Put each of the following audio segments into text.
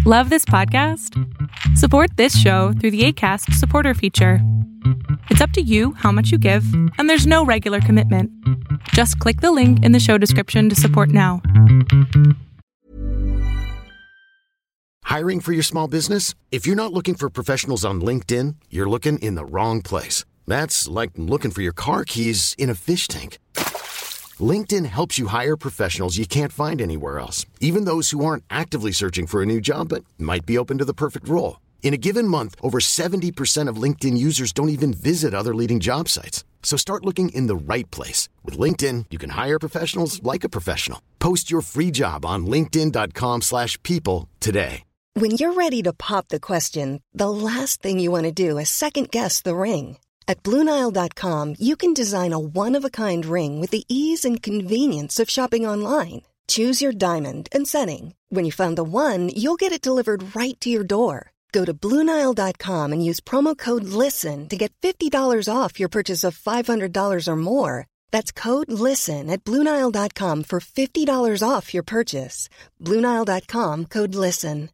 Love this podcast? Support this show through the Acast supporter feature. It's up to you how much you give, and there's no regular commitment. Just click the link in the show description to support now. Hiring for your small business? If you're not looking for professionals on LinkedIn, you're looking in the wrong place. That's like looking for your car keys in a fish tank. LinkedIn helps you hire professionals you can't find anywhere else, even those who aren't actively searching for a new job but might be open to the perfect role. In a given month, over 70% of LinkedIn users don't even visit other leading job sites. So start looking in the right place. With LinkedIn, you can hire professionals like a professional. Post your free job on linkedin.com/people today. When you're ready to pop the question, the last thing you want to do is second-guess the ring. At BlueNile.com, you can design a one-of-a-kind ring with the ease and convenience of shopping online. Choose your diamond and setting. When you find the one, you'll get it delivered right to your door. Go to BlueNile.com and use promo code LISTEN to get $50 off your purchase of $500 or more. That's code LISTEN at BlueNile.com for $50 off your purchase. BlueNile.com, code LISTEN.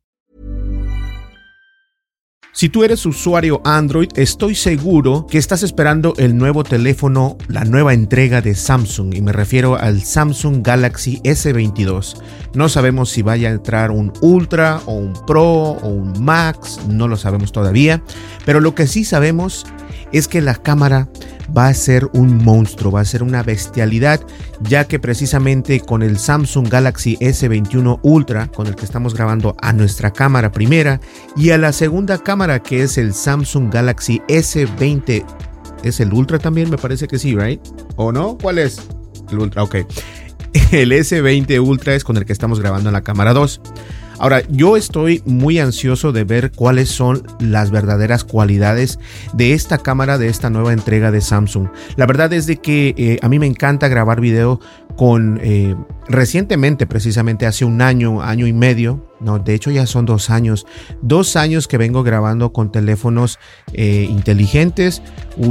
Si tú eres usuario Android, estoy seguro que estás esperando el nuevo teléfono, la nueva entrega de Samsung, y me refiero al Samsung Galaxy S22. No sabemos si vaya a entrar un Ultra o un Pro o un Max, no lo sabemos todavía, pero lo que sí sabemos es que la cámara va a ser un monstruo, va a ser una bestialidad, ya que precisamente con el Samsung Galaxy S21 Ultra, con el que estamos grabando a nuestra cámara primera, y a la segunda cámara, que es el Samsung Galaxy S20, ¿es el Ultra también? Me parece que sí, ¿right? ¿O no? ¿Cuál es? El Ultra, ok. El S20 Ultra es con el que estamos grabando en la cámara 2. Ahora, yo estoy muy ansioso de ver cuáles son las verdaderas cualidades de esta cámara, de esta nueva entrega de Samsung. La verdad es de que a mí me encanta grabar video con recientemente, precisamente hace un año, año y medio, no, de hecho ya son 2 años, 2 años que vengo grabando con teléfonos inteligentes.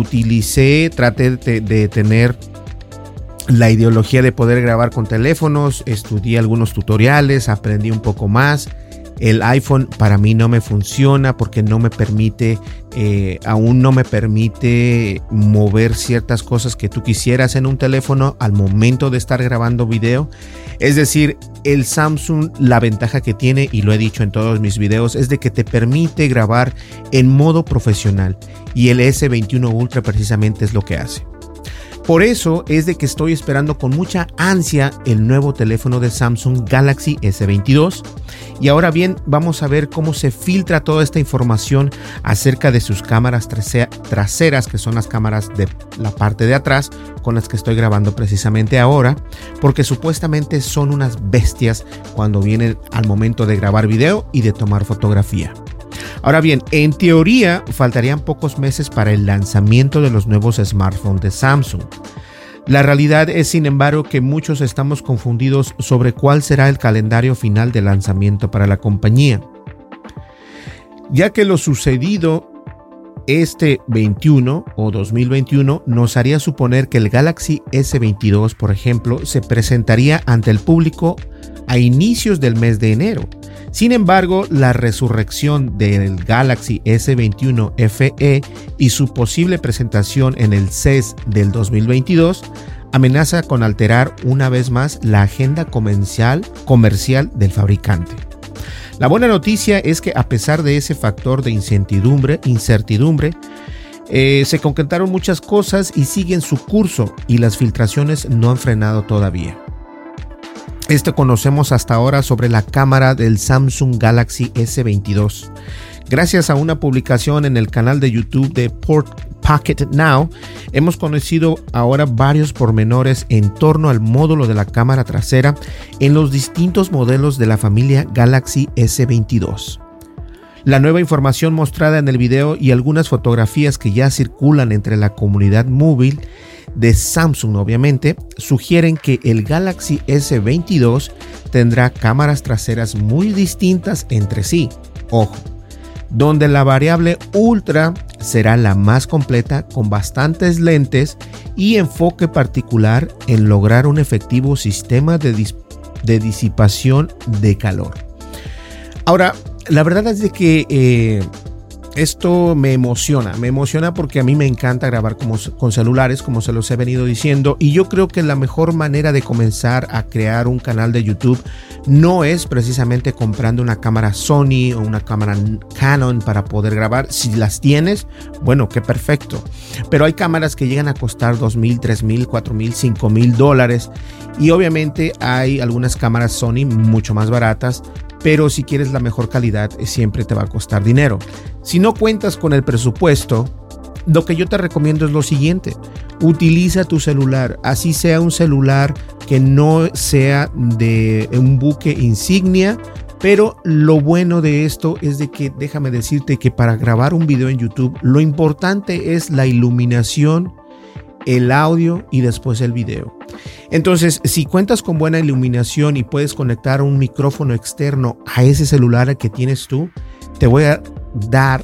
Traté de tener la ideología de poder grabar con teléfonos, estudié algunos tutoriales, aprendí un poco más. El iPhone para mí no me funciona porque no me permite, aún no me permite mover ciertas cosas que tú quisieras en un teléfono al momento de estar grabando video. Es decir, el Samsung, la ventaja que tiene, y lo he dicho en todos mis videos, es de que te permite grabar en modo profesional, y el S21 Ultra precisamente es lo que hace. Por eso es de que estoy esperando con mucha ansia el nuevo teléfono de Samsung Galaxy S22. Y ahora bien, vamos a ver cómo se filtra toda esta información acerca de sus cámaras traseras, que son las cámaras de la parte de atrás, con las que estoy grabando precisamente ahora, porque supuestamente son unas bestias cuando vienen al momento de grabar video y de tomar fotografía. Ahora bien, en teoría faltarían pocos meses para el lanzamiento de los nuevos smartphones de Samsung. La realidad es, sin embargo, que muchos estamos confundidos sobre cuál será el calendario final de lanzamiento para la compañía, ya que lo sucedido este 21 o 2021 nos haría suponer que el Galaxy S22, por ejemplo, se presentaría ante el público a inicios del mes de enero. Sin embargo, la resurrección del Galaxy S21 FE y su posible presentación en el CES del 2022 amenaza con alterar una vez más la agenda comercial del fabricante. La buena noticia es que, a pesar de ese factor de incertidumbre, se concretaron muchas cosas y siguen su curso, y las filtraciones no han frenado todavía. Esto conocemos hasta ahora sobre la cámara del Samsung Galaxy S22. Gracias a una publicación en el canal de YouTube de Pocket Now, hemos conocido ahora varios pormenores en torno al módulo de la cámara trasera en los distintos modelos de la familia Galaxy S22. La nueva información mostrada en el video y algunas fotografías que ya circulan entre la comunidad móvil de Samsung, obviamente, sugieren que el Galaxy S22 tendrá cámaras traseras muy distintas entre sí. Ojo, donde la variable Ultra será la más completa, con bastantes lentes y enfoque particular en lograr un efectivo sistema de disipación de calor. Ahora, La verdad es de que esto me emociona porque a mí me encanta grabar con celulares, como se los he venido diciendo, y yo creo que la mejor manera de comenzar a crear un canal de YouTube no es precisamente comprando una cámara Sony o una cámara Canon para poder grabar. Si las tienes, bueno, qué perfecto, pero hay cámaras que llegan a costar $2,000, $3,000, $4,000, $5,000, y obviamente hay algunas cámaras Sony mucho más baratas, pero si quieres la mejor calidad siempre te va a costar dinero. Si no cuentas con el presupuesto, lo que yo te recomiendo es lo siguiente: utiliza tu celular, así sea un celular que no sea de un buque insignia, pero lo bueno de esto es de que déjame decirte que para grabar un video en YouTube lo importante es la iluminación, el audio y después el video. Entonces, si cuentas con buena iluminación y puedes conectar un micrófono externo a ese celular que tienes tú, te voy a dar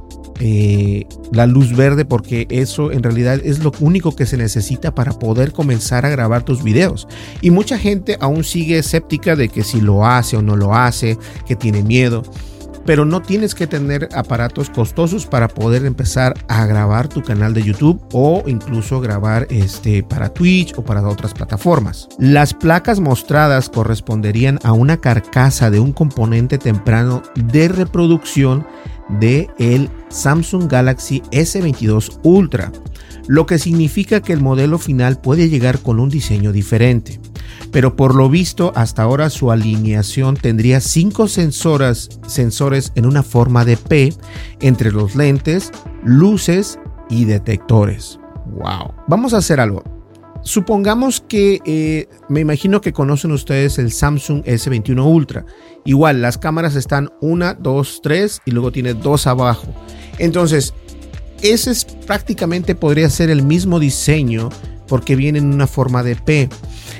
la luz verde, porque eso en realidad es lo único que se necesita para poder comenzar a grabar tus videos. Y mucha gente aún sigue escéptica de que si lo hace o no lo hace, que tiene miedo. Pero no tienes que tener aparatos costosos para poder empezar a grabar tu canal de YouTube o incluso grabar para Twitch o para otras plataformas. Las placas mostradas corresponderían a una carcasa de un componente temprano de reproducción de el Samsung Galaxy S22 Ultra, lo que significa que el modelo final puede llegar con un diseño diferente. Pero por lo visto hasta ahora su alineación tendría 5 sensores en una forma de P entre los lentes, luces y detectores. Wow. Vamos a hacer algo. Supongamos que me imagino que conocen ustedes el Samsung S21 Ultra. Igual las cámaras están 1, 2, 3 y luego tiene 2 abajo. Entonces ese es prácticamente podría ser el mismo diseño porque viene en una forma de P.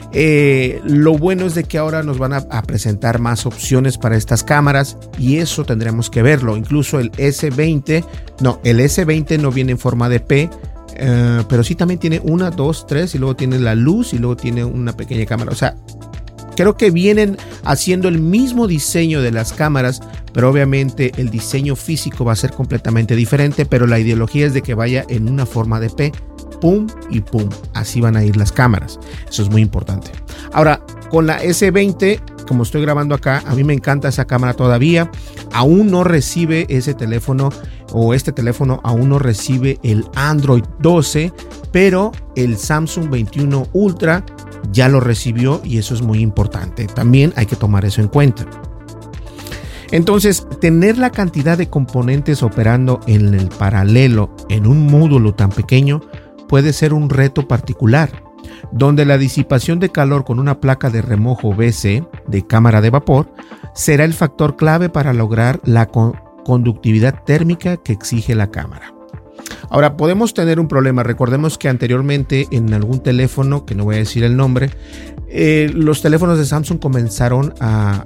Lo bueno es de que ahora nos van a presentar más opciones para estas cámaras y eso tendremos que verlo. Incluso el S20 no viene en forma de P, pero sí también tiene 1, 2, 3 y luego tiene la luz y luego tiene una pequeña cámara. O sea, creo que vienen haciendo el mismo diseño de las cámaras, pero obviamente el diseño físico va a ser completamente diferente, pero la ideología es de que vaya en una forma de P. Pum y pum, así van a ir las cámaras. Eso es muy importante. Ahora, con la S20, como estoy grabando acá, a mí me encanta esa cámara todavía. Aún no recibe ese teléfono, o este teléfono aún no recibe el Android 12, pero el Samsung 21 Ultra ya lo recibió y eso es muy importante. También hay que tomar eso en cuenta. Entonces, tener la cantidad de componentes operando en el paralelo en un módulo tan pequeño puede ser un reto particular, donde la disipación de calor con una placa de remojo BC de cámara de vapor será el factor clave para lograr la conductividad térmica que exige la cámara. Ahora, podemos tener un problema. Recordemos que anteriormente en algún teléfono, que no voy a decir el nombre, los teléfonos de Samsung comenzaron a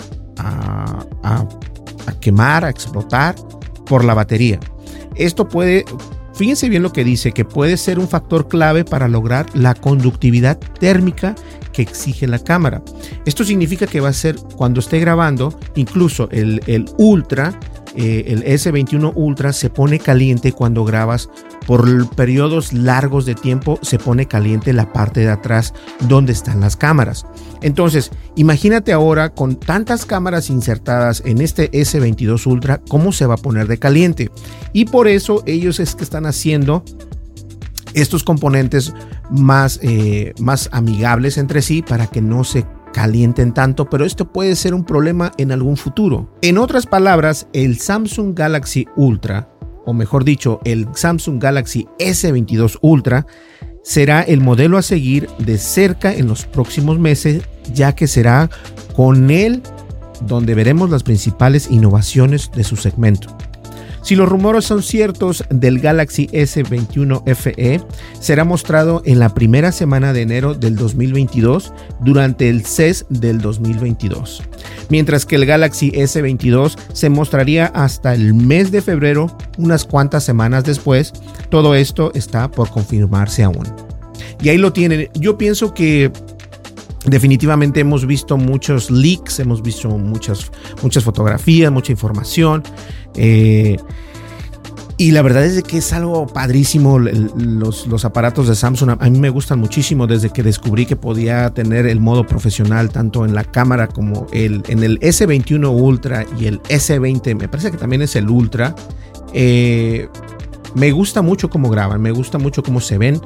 quemar, a explotar por la batería. Esto puede... Fíjense bien lo que dice, que puede ser un factor clave para lograr la conductividad térmica que exige la cámara. Esto significa que va a ser cuando esté grabando, incluso el Ultra, el S21 Ultra se pone caliente cuando grabas por periodos largos de tiempo, se pone caliente la parte de atrás donde están las cámaras. Entonces, imagínate ahora con tantas cámaras insertadas en este S22 Ultra, cómo se va a poner de caliente. Y por eso ellos es que están haciendo estos componentes más amigables entre sí para que no se calienten tanto, pero esto puede ser un problema en algún futuro. En otras palabras, el Samsung Galaxy Ultra, o mejor dicho, el Samsung Galaxy S22 Ultra, será el modelo a seguir de cerca en los próximos meses, ya que será con él donde veremos las principales innovaciones de su segmento. Si los rumores son ciertos, del Galaxy S21 FE será mostrado en la primera semana de enero del 2022 durante el CES del 2022, mientras que el Galaxy S22 se mostraría hasta el mes de febrero, unas cuantas semanas después. Todo esto está por confirmarse aún. Y ahí lo tienen. Yo pienso que Definitivamente hemos visto muchos leaks, hemos visto muchas fotografías, mucha información. Y la verdad es que es algo padrísimo. Los aparatos de Samsung a mí me gustan muchísimo desde que descubrí que podía tener el modo profesional tanto en la cámara como en el S21 Ultra y el S20, me parece que también es el Ultra. Me gusta mucho cómo graban, me gusta mucho cómo se ven.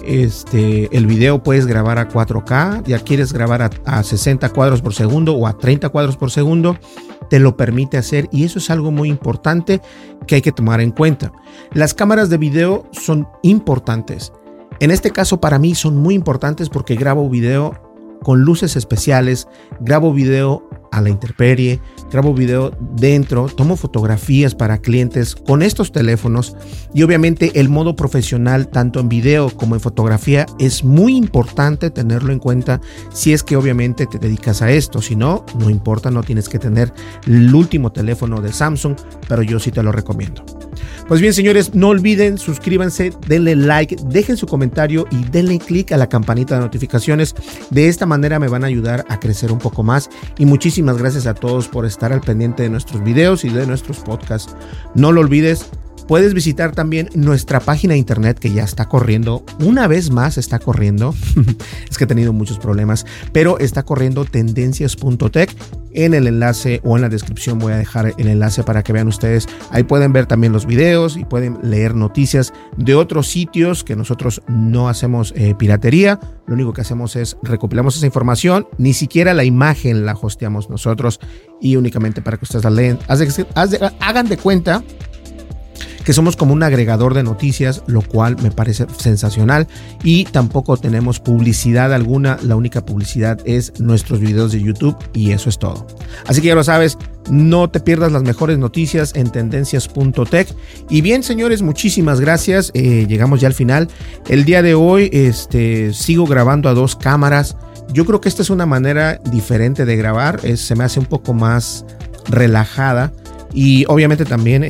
El video puedes grabar a 4K, ya quieres grabar a 60 cuadros por segundo o a 30 cuadros por segundo, te lo permite hacer, y eso es algo muy importante que hay que tomar en cuenta. Las cámaras de video son importantes. En este caso para mí son muy importantes porque grabo video con luces especiales, grabo video a la intemperie, grabo video dentro, tomo fotografías para clientes con estos teléfonos, y obviamente el modo profesional tanto en video como en fotografía es muy importante tenerlo en cuenta si es que obviamente te dedicas a esto. Si no, no importa, no tienes que tener el último teléfono de Samsung, pero yo sí te lo recomiendo. Pues bien, señores, no olviden, suscríbanse, denle like, dejen su comentario y denle click a la campanita de notificaciones. De esta manera me van a ayudar a crecer un poco más, y muchísimas gracias a todos por estar al pendiente de nuestros videos y de nuestros podcasts. No lo olvides. Puedes visitar también nuestra página de internet, que ya está corriendo, una vez más está corriendo, es que he tenido muchos problemas, pero está corriendo, tendencias.tech. En el enlace o en la descripción voy a dejar el enlace para que vean ustedes. Ahí pueden ver también los videos y pueden leer noticias de otros sitios, que nosotros no hacemos piratería. Lo único que hacemos es recopilamos esa información, ni siquiera la imagen la hosteamos nosotros, y únicamente para que ustedes la leen. Hagan de cuenta que somos como un agregador de noticias, lo cual me parece sensacional, y tampoco tenemos publicidad alguna. La única publicidad es nuestros videos de YouTube, y eso es todo. Así que ya lo sabes, no te pierdas las mejores noticias en tendencias.tech. Y bien, señores, muchísimas gracias. Llegamos ya al final. El día de hoy sigo grabando a 2 cámaras. Yo creo que esta es una manera diferente de grabar, se me hace un poco más relajada, y obviamente también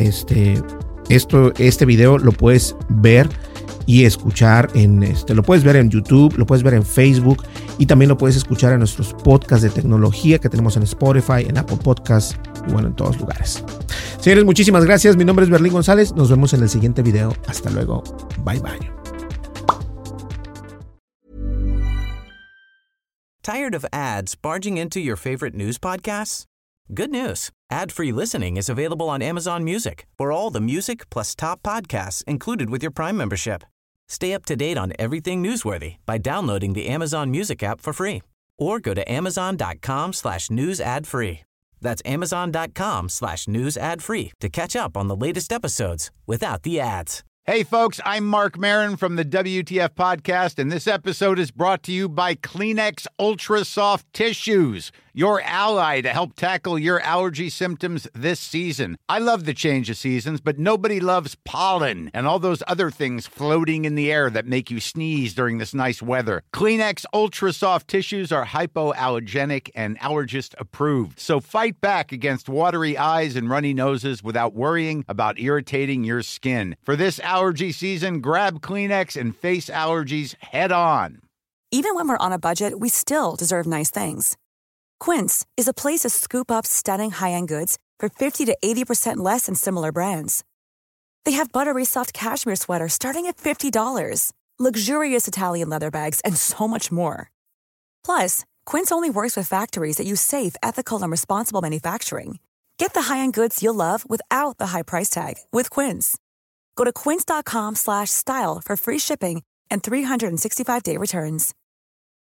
este video lo puedes ver y escuchar lo puedes ver en YouTube, lo puedes ver en Facebook, y también lo puedes escuchar en nuestros podcasts de tecnología que tenemos en Spotify, en Apple Podcasts, y bueno, en todos lugares. Señores, muchísimas gracias. Mi nombre es Berlín González. Nos vemos en el siguiente video. Hasta luego. Bye bye. Tired of ads barging into your favorite news podcasts? Good news. Ad-free listening is available on Amazon Music for all the music plus top podcasts included with your Prime membership. Stay up to date on everything newsworthy by downloading the Amazon Music app for free, or go to amazon.com/news ad free. That's amazon.com/news ad free to catch up on the latest episodes without the ads. Hey, folks, I'm Mark Maron from the WTF Podcast, and this episode is brought to you by Kleenex Ultra Soft Tissues, your ally to help tackle your allergy symptoms this season. I love the change of seasons, but nobody loves pollen and all those other things floating in the air that make you sneeze during this nice weather. Kleenex Ultra Soft Tissues are hypoallergenic and allergist approved, so fight back against watery eyes and runny noses without worrying about irritating your skin. For this allergy season, grab Kleenex and face allergies head on. Even when we're on a budget, we still deserve nice things. Quince is a place to scoop up stunning high-end goods for 50 to 80% less than similar brands. They have buttery soft cashmere sweaters starting at $50, luxurious Italian leather bags, and so much more. Plus, Quince only works with factories that use safe, ethical, and responsible manufacturing. Get the high-end goods you'll love without the high price tag with Quince. Go to quince.com/style for free shipping and 365-day returns.